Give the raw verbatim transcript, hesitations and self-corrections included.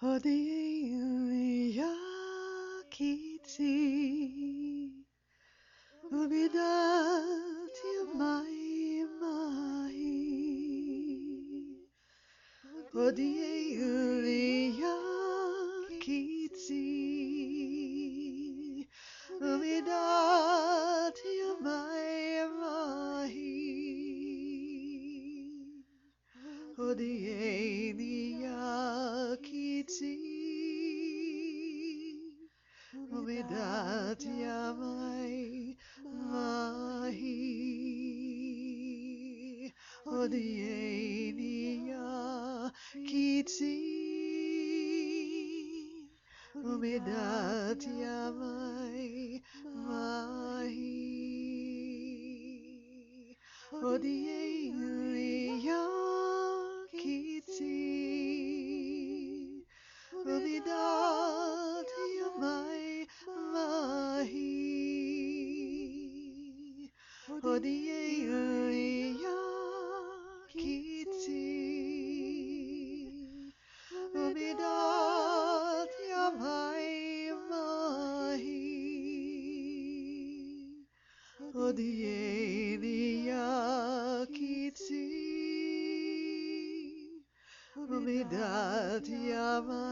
어디에 yakiti umidati mai mai 어디에 yakiti umidati mai mai 어디에 yakiti umidati mai mai 어디에 yakiti umidati mai mai 어디에 yakiti umidati mai mai 어디에 yakiti umidati mai mai 어디에 yakiti umidati mai